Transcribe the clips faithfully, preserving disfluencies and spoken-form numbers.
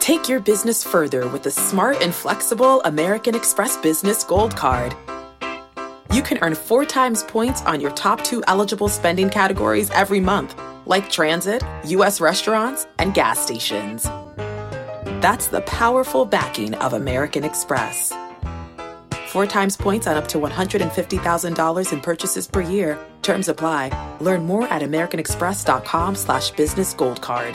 Take your business further with the smart and flexible American Express Business Gold Card. You can earn four times points on your top two eligible spending categories every month, like transit, U S restaurants, and gas stations. That's the powerful backing of American Express. Four times points on up to one hundred fifty thousand dollars in purchases per year. Terms apply. Learn more at americanexpress.com slash business gold card.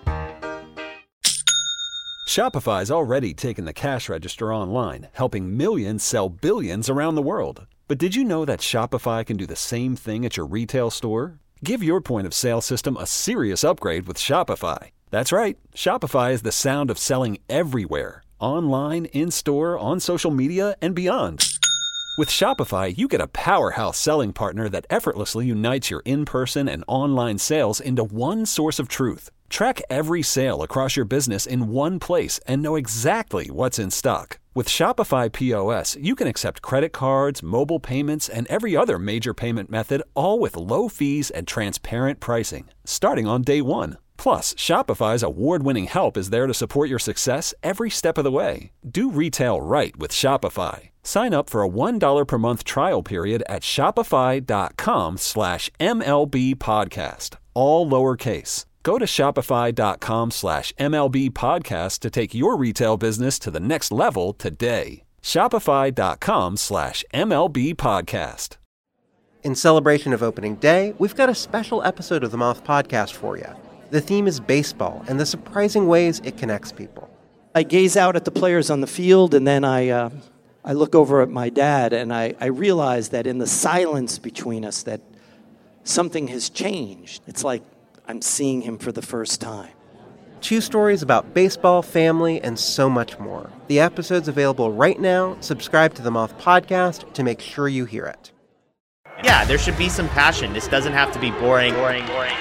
Shopify's already taken the cash register online, helping millions sell billions around the world. But did you know that Shopify can do the same thing at your retail store? Give your point of sale system a serious upgrade with Shopify. That's right. Shopify is the sound of selling everywhere. Online, in-store, on social media, and beyond. With Shopify, you get a powerhouse selling partner that effortlessly unites your in-person and online sales into one source of truth. Track every sale across your business in one place and know exactly what's in stock. With Shopify P O S, you can accept credit cards, mobile payments, and every other major payment method, all with low fees and transparent pricing, starting on day one. Plus, Shopify's award-winning help is there to support your success every step of the way. Do retail right with Shopify. Sign up for a one dollar per month trial period at shopify.com slash MLB podcast, all lowercase. Go to shopify.com slash MLB podcast to take your retail business to the next level today. Shopify.com slash MLB podcast. In celebration of opening day, we've got a special episode of the Moth Podcast for you. The theme is baseball and the surprising ways it connects people. I gaze out at the players on the field, and then I uh, I look over at my dad, and I, I realize that in the silence between us that something has changed. It's like I'm seeing him for the first time. Two stories about baseball, family, and so much more. The episode's available right now. Subscribe to the Moth Podcast to make sure you hear it. Yeah, there should be some passion. This doesn't have to be boring, boring, boring.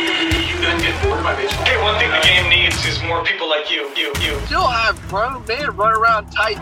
Hey, one thing the game needs is more people like you. You, you. Still have grown men run around tight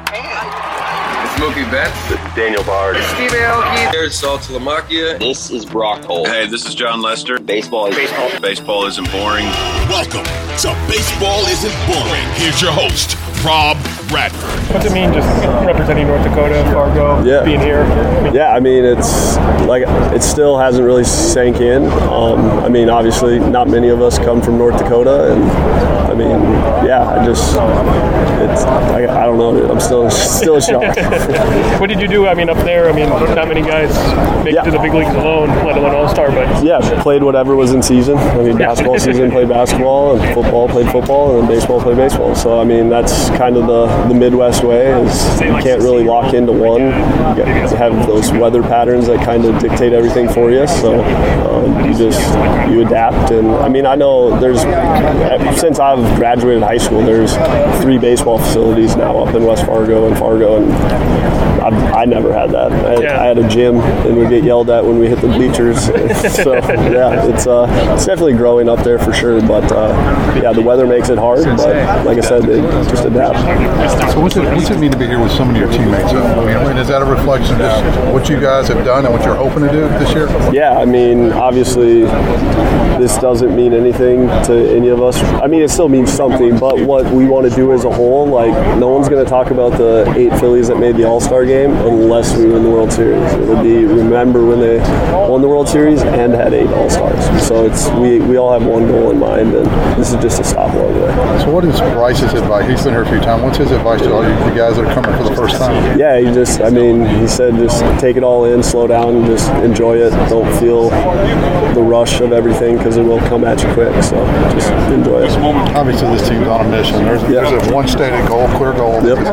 pants. It's Mookie Betts. It's Daniel Bard. It's Steve Aoki. There's Sal Talamacchia. This is Brock Holt. Hey, this is John Lester. Baseball is baseball. Baseball isn't boring. Welcome to Baseball Isn't Boring. Here's your host, Rob Bradford. What's it mean just representing North Dakota, Fargo, yeah. being here? Yeah, I mean, it's like it still hasn't really sank in. Um, I mean, obviously, not many of us come from North Dakota, and I mean, yeah, I just, it's, I, I don't know, I'm still still in shock. What did you do? I mean, up there, I mean, not many guys make yeah. it to the big leagues alone, let alone All-Star, but yeah, played whatever was in season. I mean, basketball season, played basketball, and football, played football, and then baseball, played baseball. So, I mean, that's kind of the, the Midwest way, is you can't really lock into one. You have those weather patterns that kind of dictate everything for you, so um, you just, you adapt. And, I mean, I know there's, since I've graduated high school, there's three baseball facilities now up in West Fargo and Fargo, and I, I never had that. I had, yeah. I had a gym, and we'd get yelled at when we hit the bleachers. So, yeah, it's uh, it's definitely growing up there for sure, but uh, yeah, the weather makes it hard, but like I said, they just adapt. So what's it, what's it mean to be here with so many of your teammates? I mean, is that a reflection of just what you guys have done and what you're hoping to do this year? Yeah, I mean, obviously, this doesn't mean anything to any of us. I mean, it still means something, but what we want to do as a whole, like, no one's going to talk about the eight Phillies that made the All-Star game unless we win the World Series. It'll be remember when they won the World Series and had eight All-Stars. So it's we, we all have one goal in mind, and this is just a stop along the way. So what is Bryce's advice? He's been here a few times. What's his advice to all you the guys that are coming for the first time? Yeah, he just, I mean, he said just take it all in, slow down, and just enjoy it. Don't feel the rush of everything because it will come at you quick. So just enjoy it. Obviously, this team's on a mission. There's, yep. there's a one stated goal, clear goal. Yep.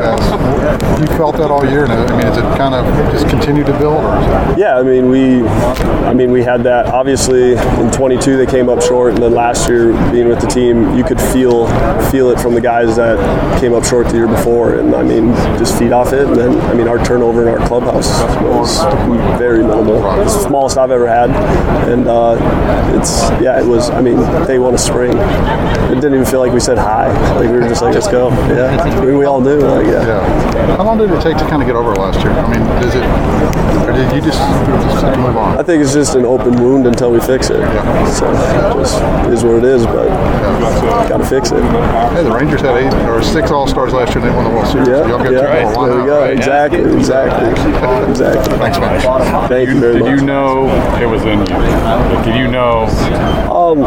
You felt that all year. I mean, is it kind of just continue to build? Or is it... Yeah, I mean, we, I mean, we had that. Obviously, in twenty-two they came up short, and then last year being with the team, you could feel feel it from the guys that came up short the year before, and I mean, just feed off it. And then, I mean, our turnover in our clubhouse was very minimal. It's the smallest I've ever had, and And uh, it's, yeah, it was, I mean, day one of spring. It didn't even feel like we said hi. Like, we were just like, let's go. Yeah. I mean, we all knew. Like, yeah. yeah. How long did it take to kind of get over last year? I mean, is it, or did you just, just move on? I think it's just an open wound until we fix it. Yeah. So it just is what it is, but yeah. got to fix it. Hey, the Rangers had eight or six All-Stars last year and they won the World Series. Yeah, Y'all got yeah. right. There we go. Right? Exactly, yeah. exactly, exactly. Thanks, man. Thank you, you very did much. Did you know it was in you? Like, did you know? Um,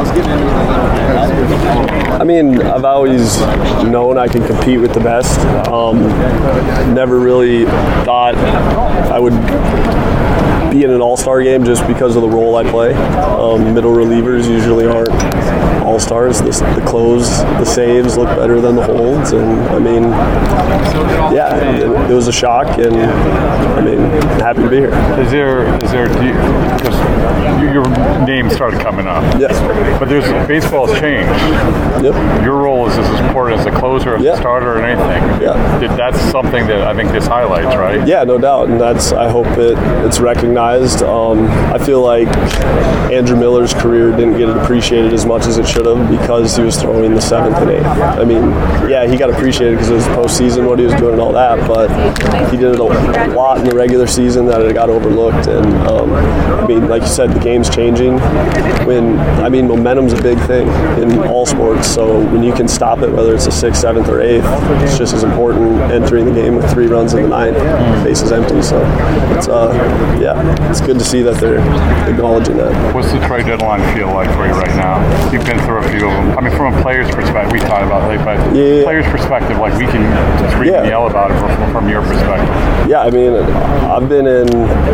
I mean, I've always known I can compete with the best. Um, never really thought I would be in an all-star game just because of the role I play. Um, middle relievers usually aren't all-stars. The, the close, the saves look better than the holds, and I mean, yeah, it, it was a shock, and I mean, happy to be here. Is there, is there, do you, because your name started coming up. Yes. But there's, baseball's changed. Yep. Your role is as important as a closer, as yep. a starter, or anything. Yeah. Did, that's something that I think this highlights, right? Yeah, no doubt, and that's, I hope it, it's recognized. Um, I feel like Andrew Miller's career didn't get appreciated as much as it should have because he was throwing the seventh and eighth. I mean, yeah, he got appreciated because it was postseason, what he was doing and all that, but he did it a lot in the regular season that it got overlooked. And um, I mean, like you said, the game's changing. When I mean, momentum's a big thing in all sports. So when you can stop it, whether it's the sixth, seventh, or eighth, it's just as important entering the game with three runs in the ninth, bases empty. So it's uh, yeah, it's good to see that they're acknowledging that. What's the trade deadline feel like for you right now? You've been through a few of them. I mean, from a player's perspective, we talked about it, but yeah. player's perspective, like we can scream yeah. and yell about it from, from your perspective. Yeah, I mean, I've been in,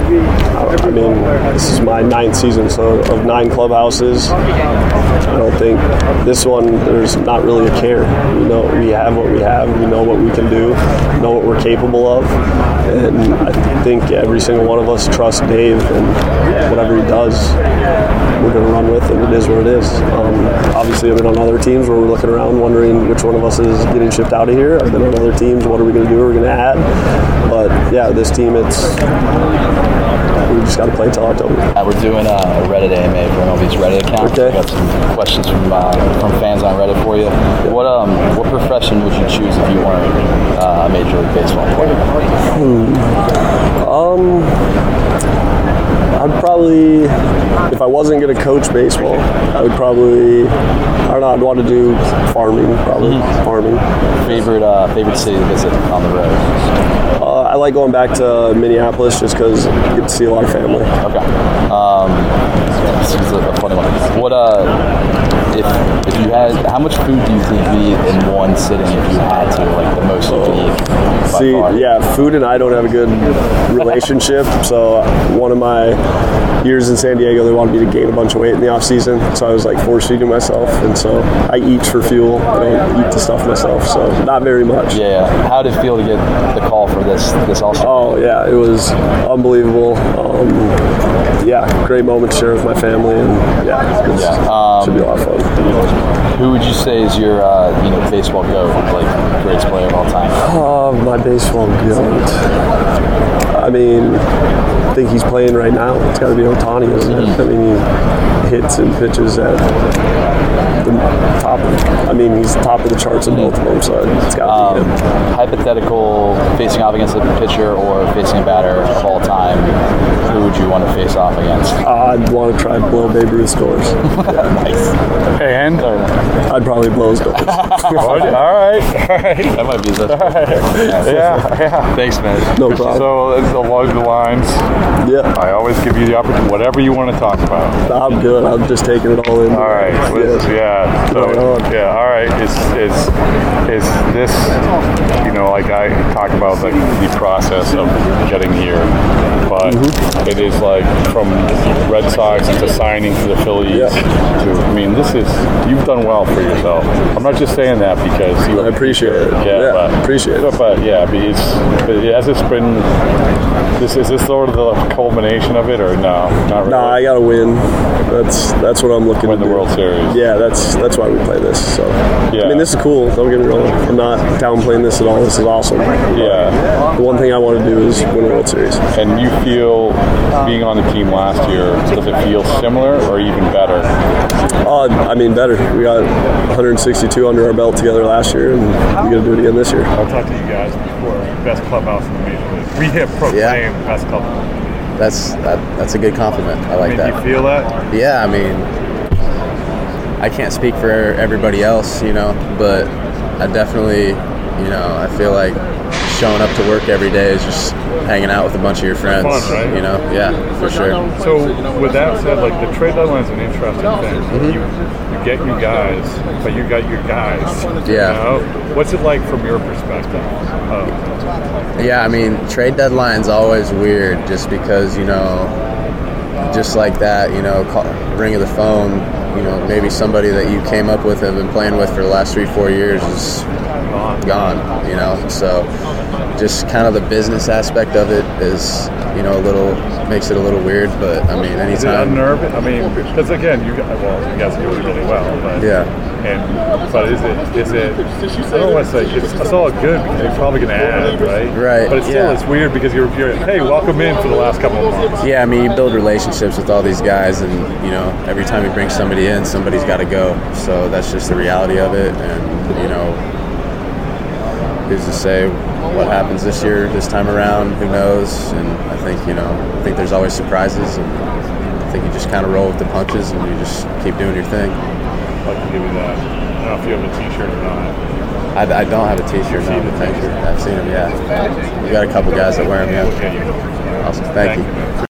I mean, this is my ninth season, so of nine clubhouses, I don't think this one, there's not really a care. You know, we have what we have, we know what we can do, know what we're capable of, and I think every single one of us trusts Dave, and whatever he does, we're going to run with it. It is what it is. Um, obviously, I've been on other teams where we're looking around wondering which one of us is getting shipped out of here. I've been on other teams, what are we going to do, what are we going to add? But yeah, this team, it's we just got to play till October. Uh, we're doing a Reddit A M A for M L B's Reddit account. Okay. We got some questions from uh, from fans on Reddit for you. What um what profession would you choose if you weren't uh, a Major League Baseball player? Hmm. Um, I'd probably, if I wasn't going to coach baseball, I would probably, I don't know, I'd want to do farming, probably, mm-hmm. farming. Favorite uh, favorite city to visit on the road? Uh, I like going back to Minneapolis just because you get to see a lot of family. Okay. Um, this is a funny one. What, uh, if if you had, how much food do you think you eat in one sitting if you had to, like the most you could eat? See, far? yeah, food and I don't have a good relationship, so one of my years in San Diego, they wanted me to gain a bunch of weight in the off season, so I was like force feeding myself, and so I eat for fuel. I don't eat the stuff myself, so not very much. Yeah. How did it feel to get the call for this this All-Star? Oh yeah, it was unbelievable. Um, yeah, great moment to share with my family, and yeah, it's, yeah. Um, should be a lot of fun. Who would you say is your uh, you know baseball goat, like greatest player of all time? Oh, my baseball goat. I mean, I think he's playing right now. It's got to be Ohtani, isn't it? I mean, he hits and pitches at the top of, I mean, he's top of the charts in both of them, so it's got to um, be him. Hypothetical, facing off against a pitcher or facing a batter of all time, who would you want to face off against? Uh, I'd want to try to blow Babe Ruth's doors. Nice. And? I'd probably blow his doors. all right, all right. That might be the. Right. Yeah, yeah. Thanks, man. No problem. So, along the lines, yeah. I always give you the opportunity, whatever you want to talk about. I'm good. I'm just taking it all in. All right. Yeah. yeah. So, right yeah. All right. Is is is this? You know, like I talk about the, the process of getting here, but mm-hmm. it is like from Red Sox to signing for the Phillies yeah. to. I mean, this is you've done well for yourself. I'm not just saying that because you. I appreciate it. Yeah, yeah but, appreciate but, it. But yeah, but it's, but has this been? This is this sort of the culmination of it, or no? Not really. No, I got to win. That's that's what I'm looking Win to the do. World Series. Yeah, that's that's why we play this. So Yeah. I mean, this is cool. Don't get me wrong. I'm not downplaying this at all. This is awesome. Yeah. The one thing I want to do is win a World Series. And you feel being on the team last year, does it feel similar or even better? Uh, I mean, better. We got one hundred sixty-two under our belt together last year, and we got to do it again this year. I'll talk to you guys before. Best clubhouse in the major league. We hit proclaim Yeah. best clubhouse. That's that, that's a good compliment. I like I mean, that. do you feel that? Yeah, I mean, I can't speak for everybody else, you know, but I definitely, you know, I feel like showing up to work every day is just hanging out with a bunch of your friends. Fun, right? You know, yeah, for sure. So with that said, like the trade deadline is an interesting thing. Mm-hmm. You you get you guys, but you got your guys. Yeah. You know? What's it like from your perspective? Uh, Yeah, I mean, trade deadline's always weird just because, you know, just like that, you know, call, ring of the phone, you know, maybe somebody that you came up with and been playing with for the last three, four years is gone, you know. So just kind of the business aspect of it is, you know, a little, makes it a little weird, but I mean, anytime. Is it unnerving? I mean, because again, you guys, well, you guys do it really well, but yeah. And but is it is it? I don't want to say it's, it's all good because you're probably going to add, right? Right. But it's still yeah. it's weird because you're, you're hey, welcome in for the last couple of months. Yeah, I mean, you build relationships with all these guys, and you know, every time you bring somebody in, somebody's got to go. So that's just the reality of it, and you know, who's to say what happens this year, this time around? Who knows? And I think you know, I think there's always surprises, and I think you just kind of roll with the punches, and you just keep doing your thing. I'd like to give you that. I don't know if you have a T-shirt or not. I, I don't have a T-shirt. No, the thank you. I've seen them. Yeah, we got a couple guys that wear them. Yeah. Awesome. Thank, thank you. you.